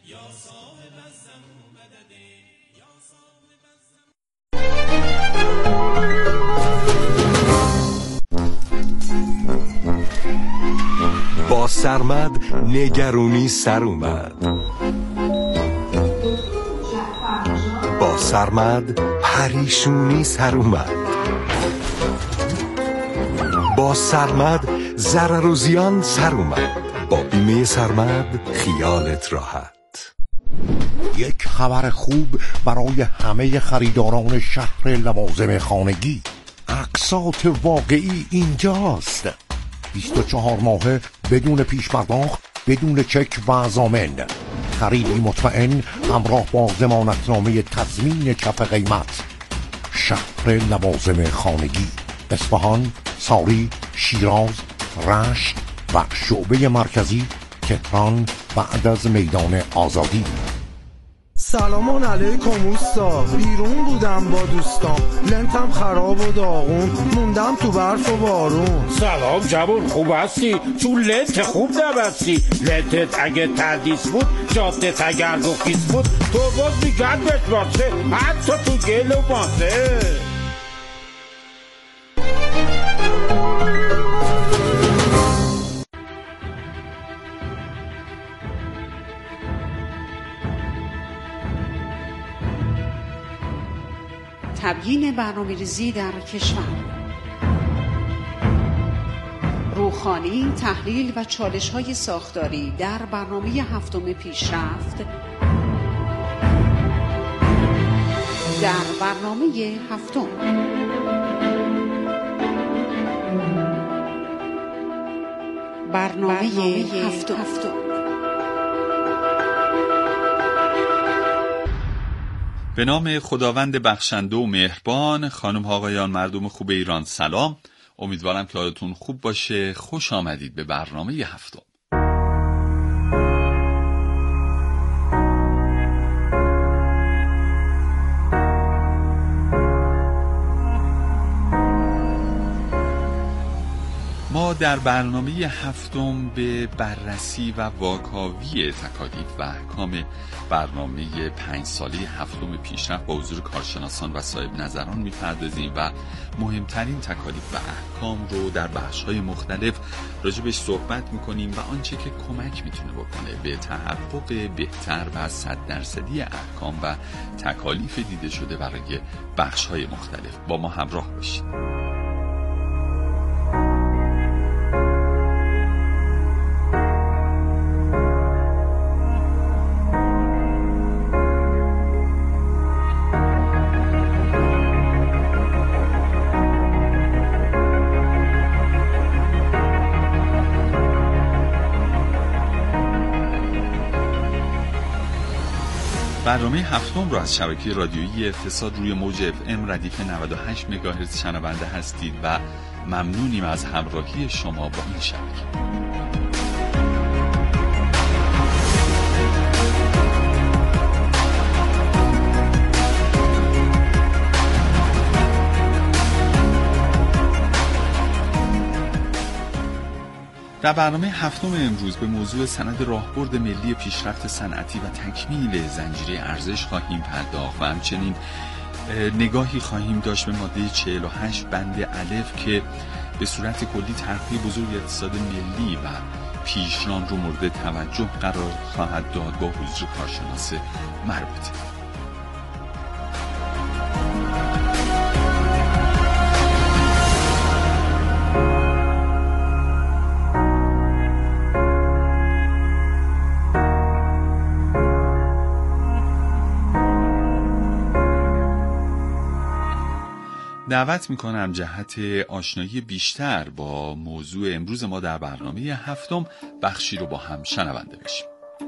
با سرمد نگرونی سر اومد، با سرمد پریشونی سر اومد، با سرمد ضرر و زیان سر اومد. با بیمه سرمد خیالت راحت. یک خبر خوب برای همه خریداران شهر لوازم خانگی. اقساط واقعی اینجاست. 24 ماهه بدون پیش پرداخت، بدون چک و ضامن. خریدی مطمئن همراه با ضمانتنامه تضمین کف قیمت. شهر لوازم خانگی، اصفهان، ساری، شیراز، رشت و شعبه مرکزی تهران بعد از میدان آزادی. سلام علیکم اوستا، بیرون بودم با دوستان، لنتم خراب و داغون، موندم تو برف و بارون. سلام جوون، خوب هستی؟ چون لنت خوب نبستی. لنتت اگه تردیس بود، جادت اگر گفیس بود، تو باز میگرد بهت باشه، حتی تو گل و ماسه. تبیین برنامه‌ریزی در کشور، روخوانی، تحلیل و چالش‌های ساختاری در برنامه هفتم پیشرفت. در برنامه هفتم به نام خداوند بخشنده و مهربان. خانم آقایان، مردم خوب ایران، سلام. امیدوارم که حالتون خوب باشه. خوش آمدید به برنامه هفتم. ما در برنامه هفتم به بررسی و واکاوی تکالیف و احکام برنامه 5 ساله هفتم پیشرفت با حضور کارشناسان و صاحب نظران می‌پردازیم و مهمترین تکالیف و احکام رو در بخش‌های مختلف راجبش صحبت می‌کنیم و آنچه که کمک می‌تونه بکنه به تحقق بهتر و 100% احکام و تکالیف دیده شده برای بخش‌های مختلف. با ما همراه باشید. برنامه هفتم رو از شبکه رادیویی اقتصاد روی موج FM ردیف 98 مگاهرتز شنونده هستید و ممنونیم از همراهی شما با این شبکه. در برنامه هفتم امروز به موضوع سند راهبرد ملی پیشرفت صنعتی و تکمیل زنجیره ارزش خواهیم پرداخت و همچنین نگاهی خواهیم داشت به ماده 48 بند الف که به صورت کلی طرحی بزرگ اقتصاد ملی و پیشران رو مورد توجه قرار خواهد داد با حضور کارشناس مربوطه. دعوت میکنم جهت آشنایی بیشتر با موضوع امروز ما در برنامه هفتم بخشی رو با هم شنونده بشیم.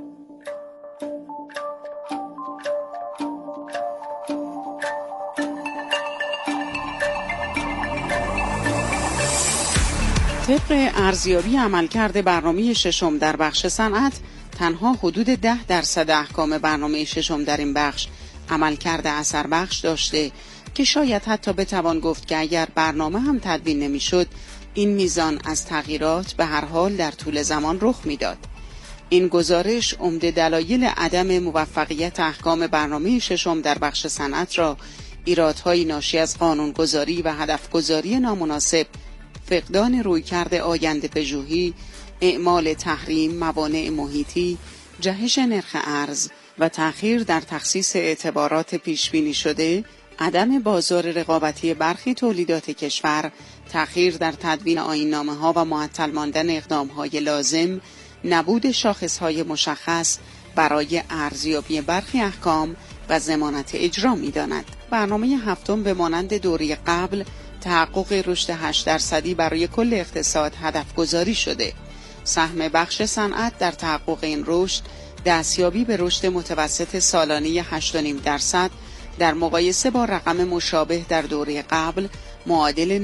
طبق ارزیابی عملکرد برنامه ششم در بخش صنعت، تنها حدود 10% احکام برنامه ششم در این بخش عملکرد اثر بخش داشته که شاید حتی بتوان گفت که اگر برنامه هم تدوین نمی‌شد، این میزان از تغییرات به هر حال در طول زمان رخ می‌داد. این گزارش عمده دلایل عدم موفقیت احکام برنامه ششم در بخش صنعت را ایرادهای ناشی از قانونگذاری و هدفگذاری نامناسب، فقدان رویکرد آینده پژوهی، اعمال تحریم، موانع محیطی، جهش نرخ ارز و تأخیر در تخصیص اعتبارات پیشبینی شده، عدم بازار رقابتی برخی تولیدات کشور، تأخیر در تدوین آیین‌نامه‌ها و معطل ماندن اقدام‌های لازم، نبود شاخص‌های مشخص برای ارزیابی برخی احکام و ضمانت اجرا می‌داند. برنامه هفتم به مانند دوره قبل تحقق رشد 8% برای کل اقتصاد هدف گذاری شده. سهم بخش صنعت در تحقق این رشد دستیابی به رشد متوسط سالانه 8.5% در مقایسه با رقم مشابه در دوره قبل معادل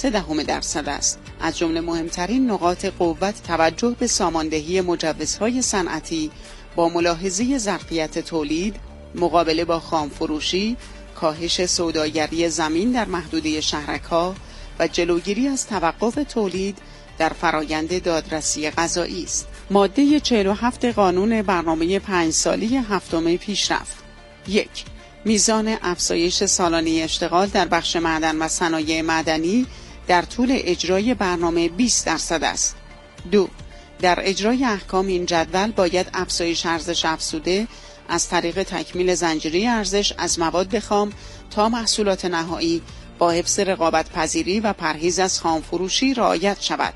9.3% است. از جمله مهمترین نقاط قوت توجه به ساماندهی مجوزهای صنعتی با ملاحظه ظرفیت تولید، مقابله با خامفروشی، کاهش سوداگری زمین در محدوده شهرک‌ها و جلوگیری از توقف تولید در فرایند دادرسی غذایی است. ماده 47 قانون برنامه 5 ساله هفتم پیشرفت: 1. میزان افزایش سالانه اشتغال در بخش معدن و صنایع معدنی در طول اجرای برنامه 20% است. 2. در اجرای احکام این جدول باید افزایش ارزش افزوده از طریق تکمیل زنجیره ارزش از مواد خام تا محصولات نهایی با حفظ رقابت پذیری و پرهیز از خامفروشی رعایت شود.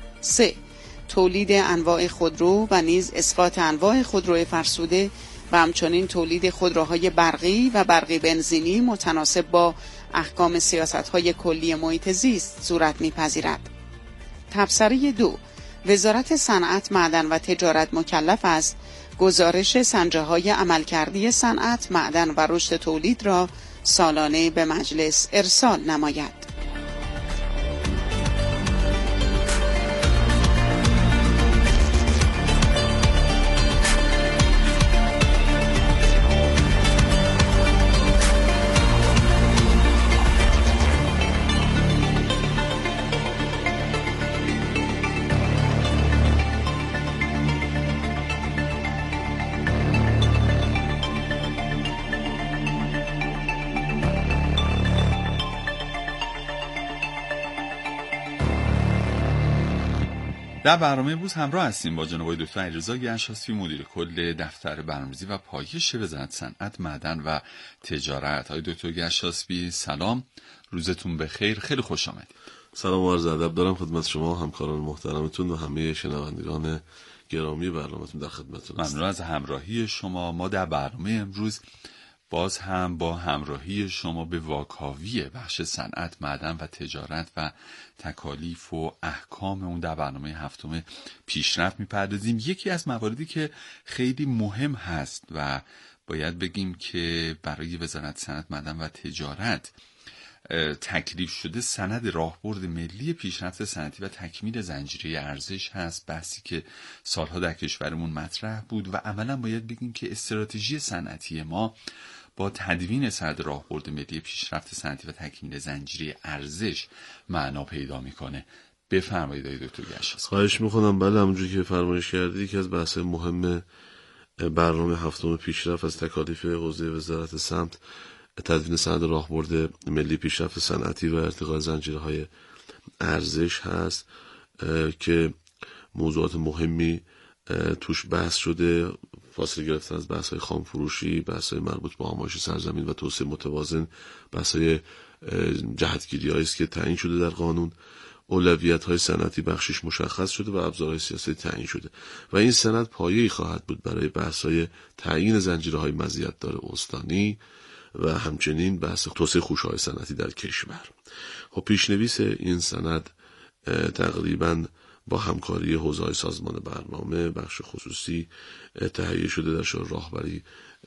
3. تولید انواع خودرو و نیز اسقاط انواع خودرو فرسوده و همچنین تولید خودروهای برقی و برقی بنزینی متناسب با احکام سیاست‌های کلی محیط زیست صورت می‌پذیرد. تبصره 2. وزارت صنعت، معدن و تجارت مکلف است گزارش سنجه‌های عملکردی صنعت، معدن و رشد تولید را سالانه به مجلس ارسال نماید. در برنامه امروز همراه هستیم با جناب دکتر علیرضا گشاسبی، مدیر کل دفتر برنامه‌ریزی و پایش وزارت صنعت، معدن و تجارت. آقای دکتر گشاسبی سلام، روزتون بخیر، خیلی خوش آمدید. سلام و عرض ادب دارم خدمت شما همکاران محترمتون و همه شنوندگان گرامی برنامه‌تون در خدمتتون هستم. ممنون از همراهی شما. ما در برنامه امروز باز هم با همراهی شما به واکاوی بخش صنعت، معدن و تجارت و تکالیف و احکام اون در برنامه هفتم پیشرفت میپردازیم. یکی از مواردی که خیلی مهم هست و باید بگیم که برای وزارت صنعت، معدن و تجارت تکلیف شده سند راهبرد ملی پیشرفت صنعتی و تکمیل زنجیره ارزش هست. بحثی که سالها در کشورمون مطرح بود و عملا باید بگیم که استراتژی صنعتی ما با تدوین سند راهبرد ملی پیشرفت صنعتی و تکمیل زنجیره ارزش معنا پیدا میکنه. بفرمایید آقای دکتر گشاسبی. خواهش میکنم. بله، همونجوری که فرمایش کردید که از بحث مهم برنامه هفتم پیشرفت از تکالیف حوزه وزارت صنعت تدوین سند راهبرد ملی پیشرفت صنعتی و ارتقاء زنجیره‌های ارزش هست که موضوعات مهمی توش بحث شده. فاصله گرفتن از بحث‌های خامفروشی، بحث‌های مربوط به آمایش سرزمین و توسعه متوازن، بحث‌های جهتگیری‌هایی است که تعیین شده در قانون. اولویت‌های صنعتی بخشش مشخص شده و ابزارهای سیاسی تعیین شده و این سند پایه‌ای خواهد بود برای بحث‌های تعیین زنجیره‌های مزیت‌دار استانی و همچنین بحث توسعه خوشه‌های صنعتی در کشور. خب پیشنویس این سند تقریباً با همکاری حوزه‌های سازمان برنامه، بخش خصوصی تهیه شده، در شورای راهبری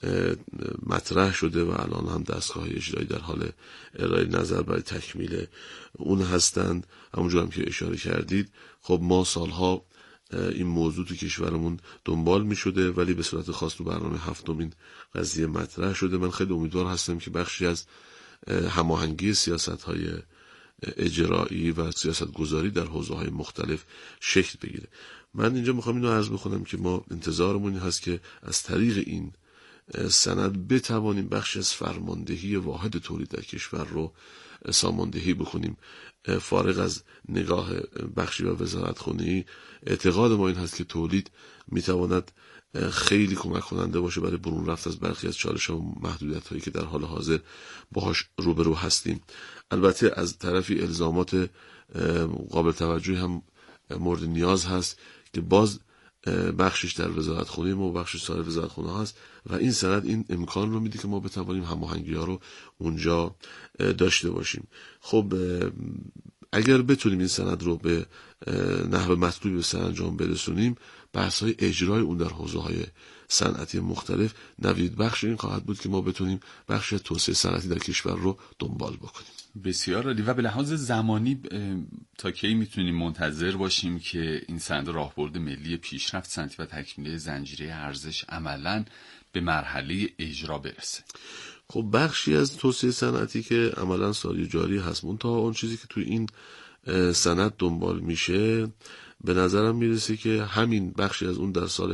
مطرح شده و الان هم دستگاه‌های اجرایی در حال ارائه نظر برای تکمیل اون هستند. همونجور هم که اشاره کردید، خب ما سالها این موضوع تو کشورمون دنبال می شده ولی به صورت خاص تو برنامه هفتم این قضیه مطرح شده. من خیلی امیدوار هستم که بخشی از هماهنگی سیاست‌های اجرایی و سیاست گذاری در حوزه‌های مختلف شکل بگیره. من اینجا میخوام اینو عرض بکنم که ما انتظارمون این هست که از طریق این سند بتوانیم بخشی از فرماندهی واحد تولید در کشور رو ساماندهی بکنیم. فارغ از نگاه بخشی و وزارتخانه‌ای، اعتقاد ما این هست که تولید میتواند خیلی کمک کننده باشه برای برون رفت از برخی از چالش و محدودیت هایی که در حال حاضر باهاش روبرو هستیم. البته از طرفی الزامات قابل توجهی هم مورد نیاز هست که باز بخشش در وزارتخانه ما و بخشش سایر وزارتخانه هست و این سند این امکان رو میده که ما بتوانیم هماهنگی ها رو اونجا داشته باشیم. خب اگر بتونیم این سند رو به نحو مطلوبی به سرانجام برسونیم، بحث های اجرای اون در حوزه های صنعتی مختلف نوید بخش این خواهد بود که ما بتونیم بخش توسعه صنعتی در کشور رو دنبال بکنیم. بسیار عالی. و به لحاظ زمانی تا کی میتونیم منتظر باشیم که این سند راهبرد ملی پیشرفت صنعتی و تکمیلی زنجیره ارزش عملاً به مرحله اجرا برسه؟ خب بخشی از توسعه صنعتی که عملاً ساری جاری هست، منتها اون چیزی که توی این سند دنبال میشه به نظرم میرسه که همین بخشی از اون در سال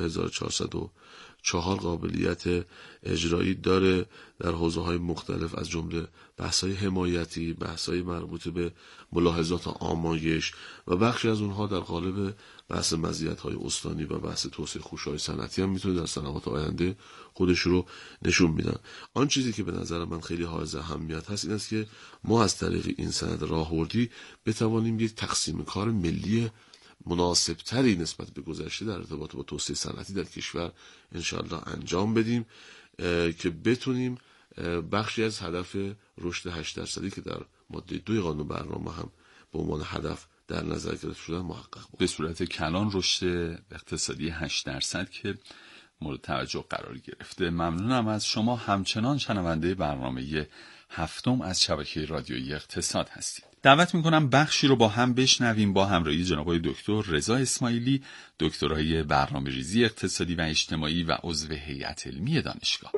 1404 قابلیت اجرایی داره در حوزه‌های مختلف، از جمله بحث‌های حمایتی، بحث‌های مربوط به ملاحظات آمایش و بخشی از اونها در قالب بحث مزیت‌های استانی و بحث توسعه خوش‌های صنعتی هم میتونه در سنوات آینده خودش رو نشون میدن. آن چیزی که به نظر من خیلی حائز اهمیت هست این است که ما از طریق این سند راهبردی بتوانیم یک تقسیم کار ملی مناسبتری نسبت به گذشته در ارتباط با توسعه صنعتی در کشور انشاءالله انجام بدیم که بتونیم بخشی از هدف رشد 8% که در ماده 2 قانون برنامه هم به عنوان هدف در نظر گرفته شده محقق بود. به صورت کلان رشد اقتصادی 8% که مورد توجه قرار گرفته. ممنونم از شما. همچنان شنونده برنامه هفتم از شبکه رادیویی اقتصاد هستید. دعوت میکنم بخشی رو با هم بشنویم با همراهی جناب دکتر رضا اسماعیلی، دکترای برنامه‌ریزی اقتصادی و اجتماعی و عضو هیئت علمی دانشگاه.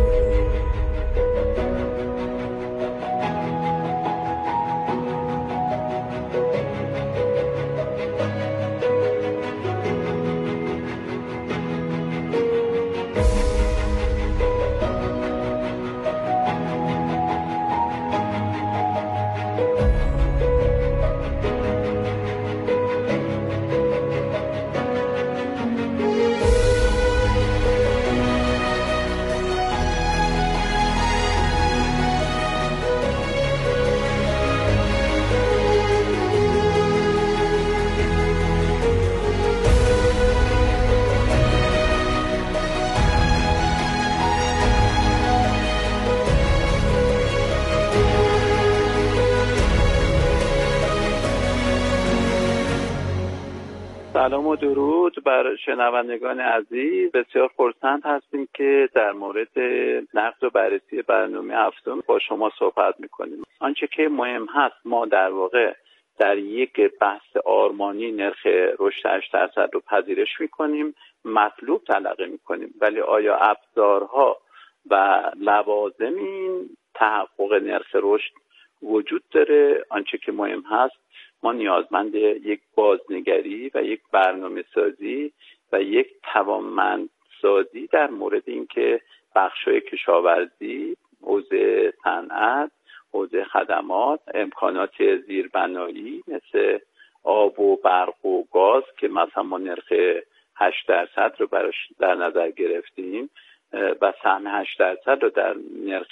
سلام و درود بر شنوندگان عزیز. بسیار خرسند هستیم که در مورد نقد و بررسی برنامه هفتم با شما صحبت میکنیم. آنچه که مهم هست، ما در واقع در یک بحث آرمانی نرخ رشد 8% رو پذیرش میکنیم، مطلوب تلقی میکنیم، ولی آیا ابزارها و لوازم این تحقق نرخ رشد وجود داره؟ آنچه که مهم هست، ما نیازمند یک بازنگری و یک برنامه سازی و یک توانمندسازی در مورد اینکه بخش‌های کشاورزی، حوزه صنعت، حوزه خدمات، امکانات زیربنایی مثل آب و برق و گاز که مثلا ما نرخ 8% رو براش در نظر گرفتیم و سهم 8% رو در نرخ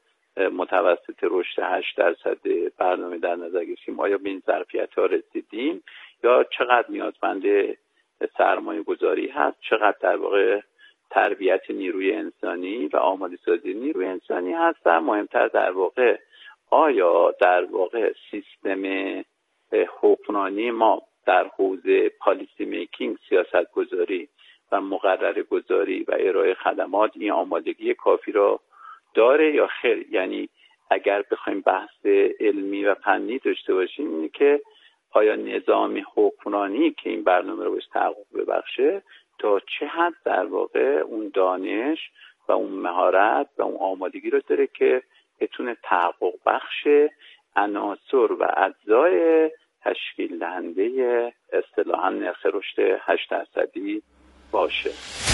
متوسط رشد 8% برنامه در نظر گرفتیم. آیا به این ظرفیت‌ها رسیدیم یا چقدر نیازمند سرمایه گذاری هست، چقدر در واقع تربیت نیروی انسانی و آماده سازی نیروی انسانی هست و مهمتر در واقع آیا در واقع سیستم حکمرانی ما در حوزه پالیسی میکینگ، سیاست گذاری و مقرره گذاری و ارائه خدمات این آمادگی کافی را داره یا خیر؟ یعنی اگر بخوایم بحث علمی و فنی داشته باشیم اینه که آیا نظام حکمرانی که این برنامه رو بهش تحقق ببخشه تا چه حد در واقع اون دانش و اون مهارت و اون آمادگی رو داره که بتونه تحقق بخش عناصر و اجزای تشکیل دهنده اصطلاحاً نرخ رشد 8% باشه.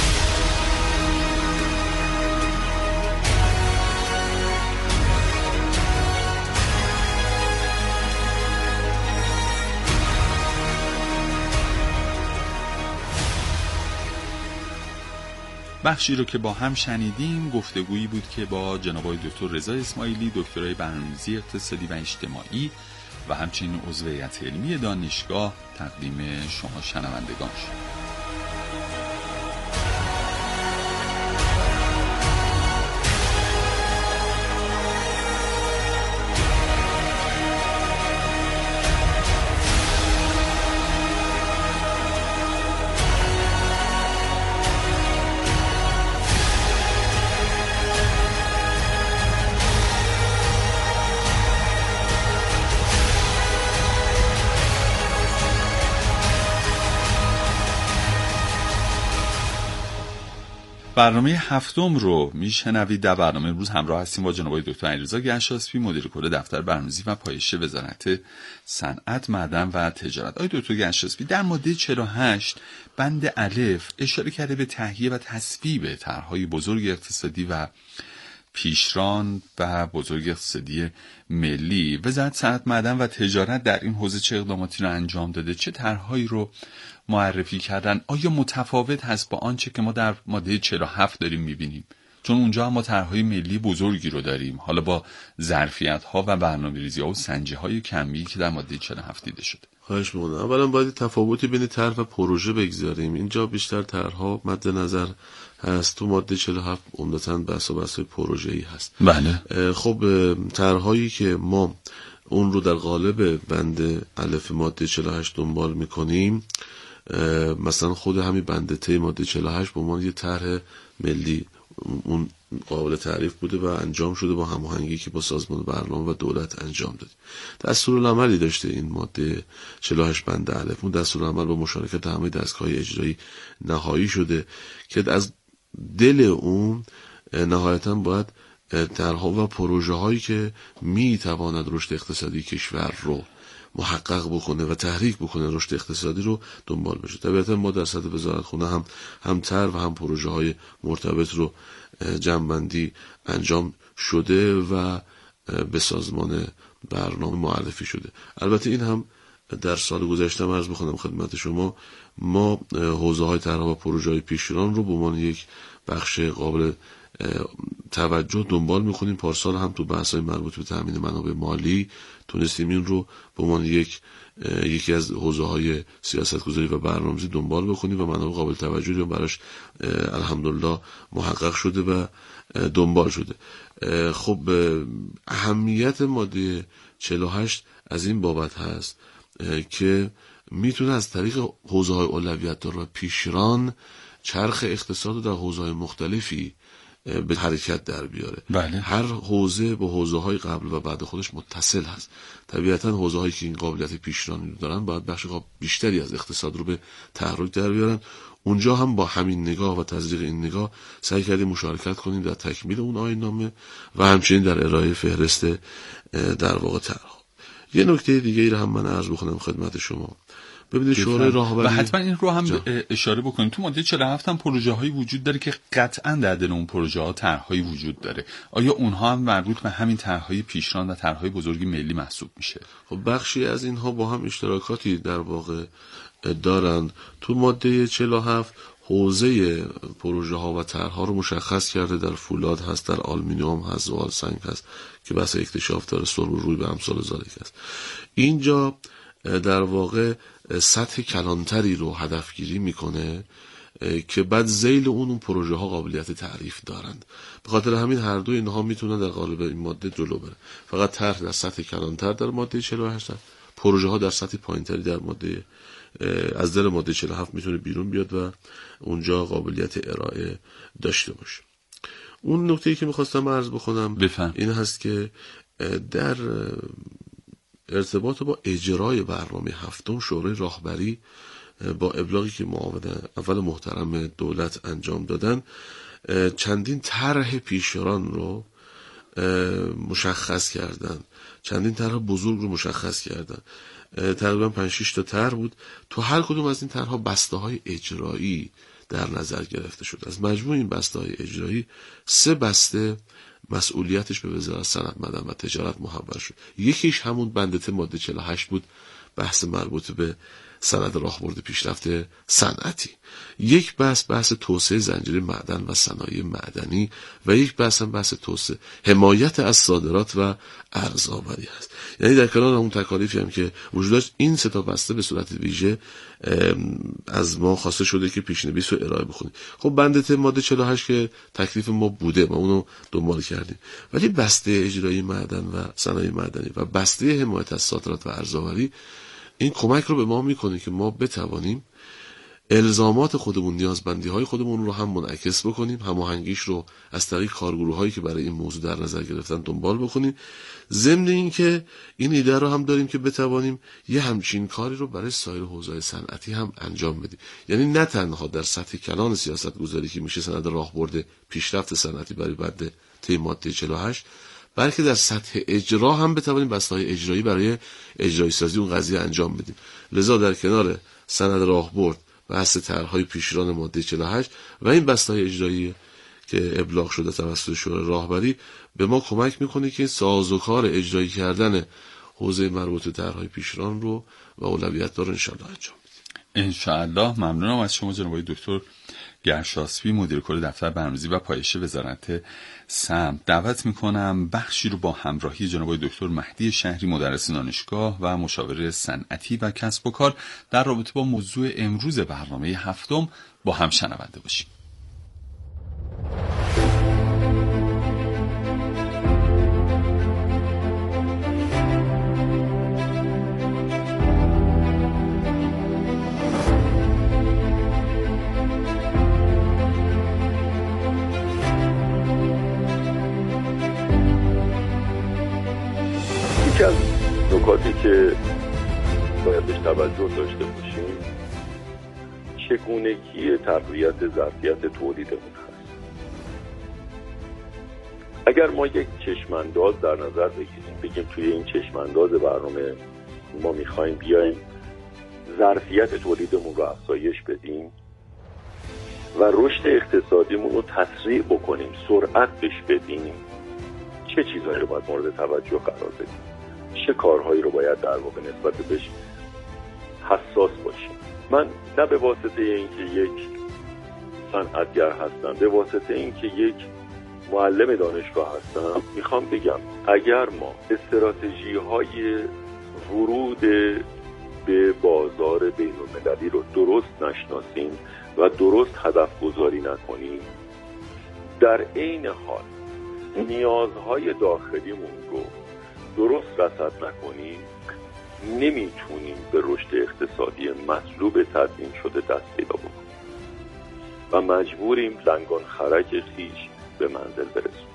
بخشی رو که با هم شنیدیم گفتگویی بود که با جناب دکتر رضا اسماعیلی، دکترای برنامه‌ریزی اقتصادی و اجتماعی و همچنین عضو هیئت علمی دانشگاه تقدیم شما شنوندگان شد. برنامه هفتم رو میشنوید. در برنامه امروز همراه هستیم با جناب دکتر علیرضا گشاسپی، مدیر کل دفتر برنامه‌ریزی و پایش وزارت صنعت، معدن و تجارت. آقای دکتر گشاسپی، در ماده 48 بند الف اشاره کرده به تهیه و تصویب طرح‌های بزرگ اقتصادی و پیشران و بزرگ اقتصادی ملی. وزارت صنعت، معدن و تجارت در این حوزه چه اقداماتی رو انجام داده؟ چه طرح‌هایی رو معرفی کردن؟ آیا متفاوت هست با آنچه که ما در ماده 47 داریم می‌بینیم؟ چون اونجا هم ما طرح‌های ملی بزرگی رو داریم، حالا با ظرفیت‌ها و برنامه‌ریزی‌ها و سنجی‌های کمی که در ماده 47 دیده شده. خواهش می‌کنم. اولا باید تفاوتی بین طرح و پروژه بگذاریم. اینجا بیشتر طرح‌ها مد نظر هست، تو ماده 47 عمدتاً بحث پروژه‌ای هست. بله. خب طرح‌هایی که ما اون رو در قالب بند الف ماده 48 دنبال می‌کنیم، مثلا خود همین بند ت ماده 48 به عنوان یه طرح ملی اون قابل تعریف بوده و انجام شده با هماهنگی که با سازمان برنامه و دولت انجام داده. دستورالعملی داشته این ماده 48 بند الف. اون دستورالعمل با مشارکت همه دستگاه‌های اجرایی نهایی شده که از دل اون نهایتاً باید طرح‌ها و پروژه‌هایی که می‌تواند رشد اقتصادی کشور رو محقق بکنه و تحریک بکنه، رشد اقتصادی رو دنبال بشه. طبیعتا ما در سطح وزارتخونه هم طرح و هم پروژه‌های مرتبط رو جمع‌بندی انجام شده و به سازمان برنامه معرفی شده. البته این هم در سال گذشته عرض بکنم خدمت شما، ما حوزه‌های طرح و پروژه‌های پیشران رو به عنوان یک بخش قابل توجه دنبال می‌کنیم. پارسال هم تو بحث‌های مربوط به تامین منابع مالی تونستیم این رو به عنوان یکی از حوزه‌های سیاست‌گذاری و برنامه‌ریزی دنبال بکنیم و منابع قابل توجهی رو براش الحمدلله محقق شده و دنبال شده. خب اهمیت ماده 48 از این بابت هست که میتونه از طریق حوزه‌های اولویت دار و پیشران چرخ اقتصاد رو در حوزه‌های مختلفی به حرکت در بیاره. بله. هر حوزه به حوزه‌های قبل و بعد خودش متصل هست. طبیعتاً حوزه‌هایی که این قابلیت پیشرانی رو دارن باید بخش بیشتری از اقتصاد رو به تحرک در بیارن. اونجا هم با همین نگاه و تزریق این نگاه سعی کردیم مشارکت کنیم در تکمیل اون آیین‌نامه و همچنین در ارائه فهرست در واقع طرح. یه نکته دیگه رو هم من عرض بکنم خدمت شما. ببینید شورای راهبری، و حتما این رو هم اشاره بکنید، تو ماده 47 هم پروژه‌هایی وجود داره که قطعاً در دل اون پروژه‌ها طرح‌هایی وجود داره. آیا اونها هم مربوط به همین طرح‌های پیشران و طرح‌های بزرگ ملی محسوب میشه؟ خب بخشی از اینها با هم اشتراکاتی در واقع دارند. تو ماده 47 حوزه پروژه‌ها و طرح‌ها رو مشخص کرده، در فولاد هست، در آلومینیوم هست، زغال سنگ هست که بحث اکتشاف داره، سرب روی به امثال ذالک هست. اینجا در واقع سطح کلانتری رو هدفگیری میکنه که بعد ذیل اون پروژه ها قابلیت تعریف دارند. به خاطر همین هر دو اینها میتونن در قالب این ماده جلو بره. فقط طرح در سطح کلانتر در ماده 48 هست، پروژه ها در سطح پایینتری در ماده از دل ماده 47 میتونه بیرون بیاد و اونجا قابلیت ارائه داشته باشه. اون نکته‌ای که میخواستم عرض بکنم این هست که در ارتباط با اجرای برنامه هفتم شورای راهبری با ابلاغی که معاون اول محترم دولت انجام دادن چندین طرح پیشران رو مشخص کردن، چندین طرح بزرگ رو مشخص کردن. تقریبا 5-6 تا طرح بود. تو هر کدوم از این طرح‌ها بسته‌های اجرایی در نظر گرفته شد. از مجموع این بسته‌های اجرایی 3 بسته مسئولیتش به وزارت صنعت، معدن و تجارت محول شد. یکیش همون بند ماده 48 بود، بحث مربوط به سند راهبرد پیشرفت صنعتی. یک بحث توسعه زنجیره معدن و صنایع معدنی و یک بحث توسعه حمایت از صادرات و ارزآوری است. یعنی در کنار اون تکالیفی هم که وجود داشت، این 3 تا بسته به صورت ویژه از ما خواسته شده که پیش‌نویس رو ارائه بکنیم. خب بند ماده 48 که تکلیف ما بوده، ما اونو دنبال کردیم، ولی بسته اجرایی معدن و صنایع معدنی و بسته حمایت از صادرات و ارزآوری این کمک رو به ما میکنه که ما بتوانیم الزامات خودمون، نیازمندی‌های خودمون رو هم منعکس بکنیم، هماهنگیش رو از طریق کارگروه‌هایی که برای این موضوع در نظر گرفتن دنبال بکنیم. ضمن این که این ایده رو هم داریم که بتوانیم یه همچین کاری رو برای سایر حوزه‌های صنعتی هم انجام بدیم. یعنی نه تنها در سطح کلان سیاست‌گذاری که میشه سند راهبرد پیشرفت صنعتی برای بند ماده 48، بلکه در سطح اجرا هم بتوانیم بسته‌های اجرایی برای اجرایی سازی اون قضیه انجام بدیم. لذا در کنار سند راهبرد بحث طرح‌های پیشران ماده 48 و این بسته‌های اجرایی که ابلاغ شده توسط شورای راهبری به ما کمک میکنه که سازوکار اجرایی کردن حوزه مربوط به طرح‌های پیشران رو و اولویت دار انشاءالله انجام بدیم. انشاءالله. ممنونم از شما جناب دکتر گرشاسبی، مدیر کل دفتر برنامه‌ریزی و پایش وزارت سمت. دعوت میکنم بخشی رو با همراهی جناب دکتر مهدی شهری، مدرس دانشگاه و مشاور صنعتی و کسب و کار، در رابطه با موضوع امروز برنامه 7 با هم شنونده باشیم. یکی از نکاتی که باید بهش توجه داشته باشیم چگونگی تقویت ظرفیت تولیدمون هست. اگر ما یک چشمانداز در نظر بگیریم توی این چشمانداز برنامه ما میخوایم بیایم ظرفیت تولیدمون رو افزایش بدیم و رشد اقتصادیمون رو تسریع بکنیم، سرعت بهش بدیم، چه چیزهایی رو باید مورد توجه قرار بدیم؟ چه کارهایی رو باید در واقع نسبت بهش حساس باشیم؟ من نه به واسطه اینکه یک صنعتگر هستم، به واسطه اینکه یک معلم دانشگاه هستم، میخوام بگم اگر ما استراتژی های ورود به بازار بین المللی رو درست نشناسیم و درست هدف گذاری نکنیم، در عین حال نیازهای داخلیمون رو درست رصد نکنیم، نمیتونیم به رشد اقتصادی مطلوب تضمین شده دست پیدا بکنیم و مجبوریم لنگان خرک خویش به منزل برسیم.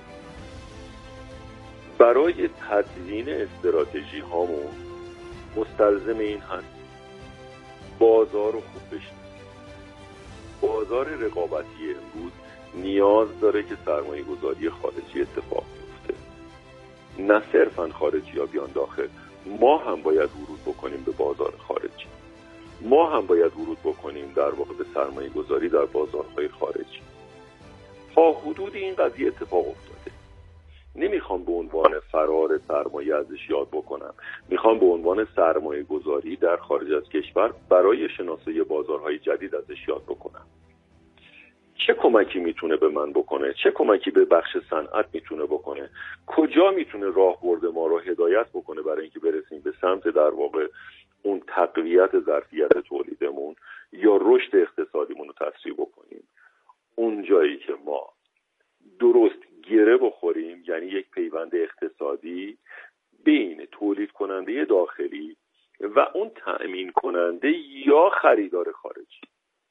برای تدوین استراتژی هامون مستلزم این هست بازار رو خوب بشناسیم. بازار رقابتی امروز نیاز داره که سرمایه گذاری خارجی اتفاق بیفته، نه صرفا خارجی ها بیان داخل، ما هم باید ورود بکنیم به بازار خارجی، ما هم باید ورود بکنیم در واقع به سرمایه گذاری در بازارهای خارجی. تا حدود این قضیه اتفاق افتاده. نمیخوام به عنوان فرار سرمایه ازش یاد بکنم، میخوام به عنوان سرمایه گذاری در خارج از کشور برای شناسایی بازارهای جدید ازش یاد بکنم. چه کمکی میتونه به من بکنه؟ چه کمکی به بخش صنعت میتونه بکنه؟ کجا میتونه راهبرد ما رو هدایت بکنه برای اینکه برسیم به سمت در واقع اون تقویت ظرفیت تولیدمون یا رشد اقتصادیمون رو تسریع بکنیم؟ اون جایی که ما درست گره بخوریم، یعنی یک پیوند اقتصادی بین تولید کننده داخلی و اون تأمین کننده یا خریدار خارجی.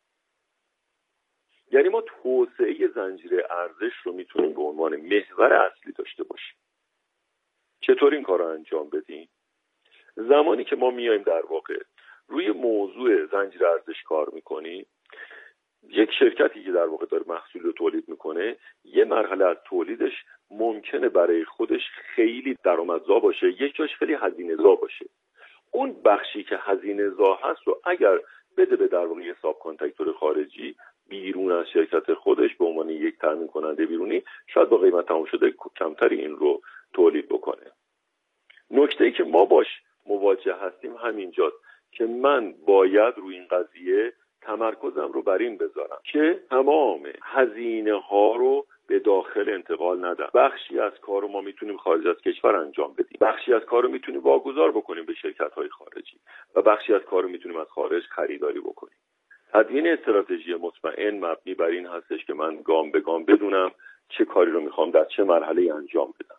یعنی ما توسعه زنجیره ارزش رو میتونیم به عنوان محور اصلی داشته باشیم. چطور این کار رو انجام بدیم؟ زمانی که ما میایم در واقع روی موضوع زنجیره ارزش کار میکنیم، یک شرکتی که در واقع داره محصول رو تولید میکنه، یه مرحله از تولیدش ممکنه برای خودش خیلی درآمدزا باشه، یک جاش خیلی هزینه‌زا باشه. اون بخشی که هزینه‌زا هست رو اگر بده به در واقع ساب کانترکتور خارجی بیرون از شرکت خودش به عنوان یک تامین کننده بیرونی، شاید با قیمت تمام شده کمتری این رو تولید بکنه. نکته‌ای که ما باش مواجه هستیم همینجاست که من باید روی این قضیه تمرکزم رو بر این بذارم که تمام هزینه ها رو به داخل انتقال ندم. بخشی از کار رو ما میتونیم خارج از کشور انجام بدیم، بخشی از کار رو میتونیم واگذار بکنیم به شرکت‌های خارجی و بخشی از کار رو میتونیم از خارج خریداری بکنیم. تدوین استراتژی مطمئن مبنی بر این هستش که من گام به گام بدونم چه کاری رو میخوام در چه مرحله انجام بدم.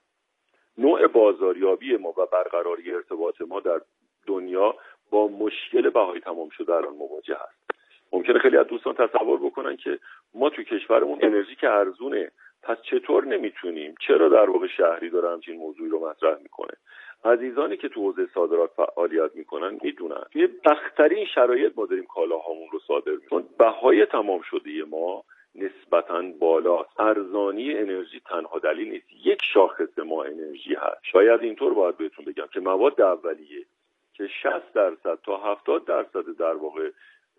نوع بازاریابی ما و برقراری ارتباط ما در دنیا با مشکل بهای تمام شده الان مواجه است. ممکنه خیلی از دوستان تصور بکنن که ما تو کشورمون انرژی که ارزونه، پس چطور نمیتونیم، چرا در واقع شهری داره همچین موضوعی رو مطرح میکنه. عزیزانی که تو حوزه صادرات فعالیت میکنن میدونن توی سخت‌ترین شرایط ما داریم کالاهامون رو صادر میکنیم. بهای تمام شده ما نسبتاً بالاست. ارزانی انرژی تنها دلیل نیست، یک شاخص ما انرژی هست. شاید اینطور باید بهتون بگم که مواد اولیه که 60% تا 70% در واقع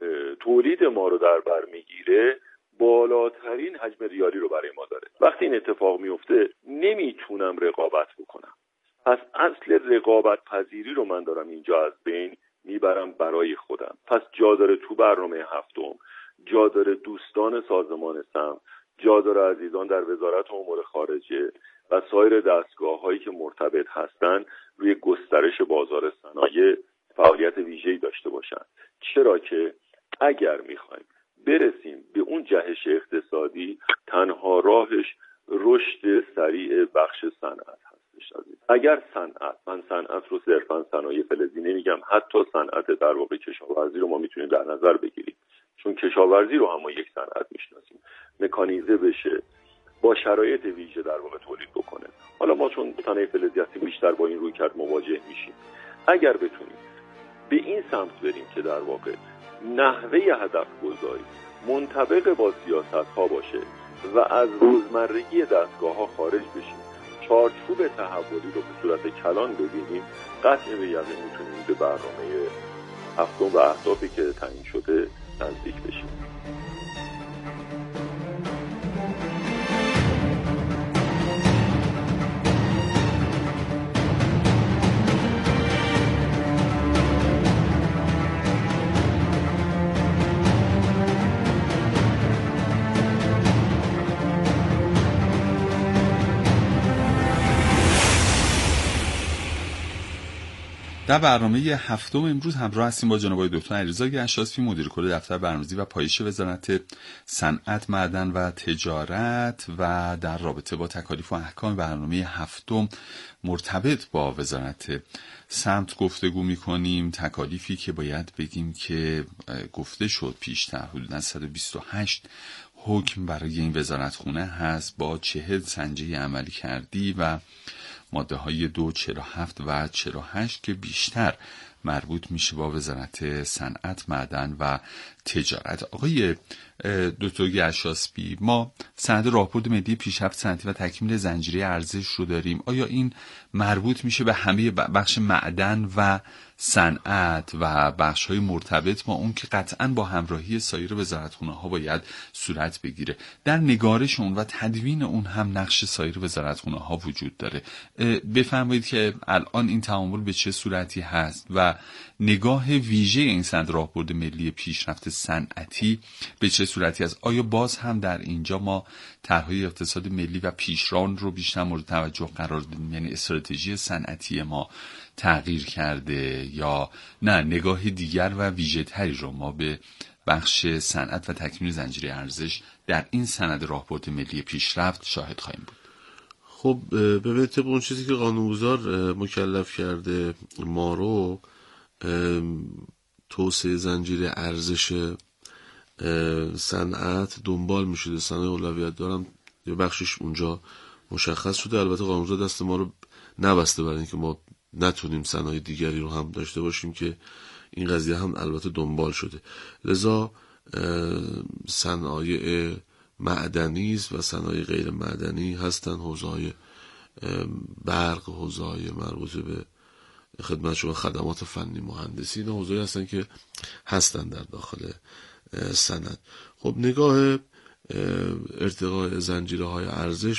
تولید ما رو در بر میگیره، بالاترین حجم ریالی رو برای ما داره. وقتی این اتفاق میفته نمیتونم رقابت بکنم. پس اصل رقابت پذیری رو من دارم اینجا از بین میبرم برای خودم. پس جا داره تو برنامه هفتم، جا داره دوستان سازمان سم، جا داره عزیزان در وزارت امور خارجه و سایر دستگاه‌هایی که مرتبط هستن روی گسترش بازار صنایع فعالیت ویژه‌ای داشته باشن. چرا که اگر میخوایم برسیم به اون جهش اقتصادی، تنها راهش رشد سریع بخش صنعت هستش. اگر من صنعت رو صرفا صنایع فلزی نمیگم، حتی صنعت در واقع کشاورزی رو ما میتونیم در نظر بگیریم، چون کشاورزی رو هم ما یک صنعت میشناسیم، مکانیزه بشه، با شرایط ویژه در واقع تولید بکنه. حالا ما چون صنایع فلزی هستیم بیشتر با این رویکرد مواجه میشیم. اگر بتونیم به این سمت بریم که در واقع نحوه هدف گذاری منطبق با سیاست ها باشه و از روزمرگی دستگاه ها خارج بشیم، چارچوب تحولی رو به صورت کلان ببینیم، قطع به یقین میتونیم به برنامه هفتم و اهدافی که تعیین شده نزدیک بشیم. در برنامه هفتم امروز همراه هستیم با جناب آقای دکتر علیرضا گشاسفی، مدیر کل دفتر برنامه‌ریزی و پایش وزارت صنعت، معدن و تجارت، و در رابطه با تکالیف و احکام برنامه هفتم مرتبط با وزارت سمت گفتگو می‌کنیم. تکالیفی که باید بگیم که گفته شد پیشتر حدوداً 128 حکم برای این وزارتخونه هست با 40 سنجه عملی کردی و ماده های 2، 47 و 48 که بیشتر مربوط میشه با وزارت صنعت، معدن و تجارت. آقای دکتر گشاسفی، ما سند راهبرد ملی پیشرفت صنعتی و تکمیل زنجیره ارزش رو داریم. آیا این مربوط میشه به همه بخش معدن و صنعت و بخش‌های مرتبط با اون که قطعاً با همراهی سایر وزارتخونه‌ها باید صورت بگیره؟ در نگارش اون و تدوین اون هم نقش سایر وزارتخونه‌ها وجود داره. بفرمایید که الان این تعامل به چه صورتی هست و نگاه ویژه این سند راهبرد ملی پیشرفت صنعتی به چه صورتی است؟ آیا باز هم در اینجا ما طرح‌های اقتصاد ملی و پیشران رو بیشتر مورد توجه قرار دادیم، یعنی استراتژی صنعتی ما تغییر کرده، یا نه نگاه دیگر و ویژه تری رو ما به بخش صنعت و تکمیل زنجیره ارزش در این سند راهبرد ملی پیشرفت شاهد خواهیم بود؟ خب ببینید طبق اون چیزی که قانونگذار مکلف کرده ما رو، توسعه زنجیره ارزش صنعت دنبال میشده. صنایع اولویت دارم یه بخشش اونجا مشخص شده. البته قانونگذار دست ما رو نبسته برای اینکه ما نتونیم صنایع دیگری رو هم داشته باشیم که این قضیه هم البته دنبال شده. لذا صنایع معدنی است و صنایع غیر معدنی هستن، حوزه‌های برق، حوزه‌های مربوط به خدمت شما خدمات فنی مهندسی، اینا حوزه‌ای هستن که هستن در داخل سند. خب نگاه ارتقاء زنجیره‌های ارزش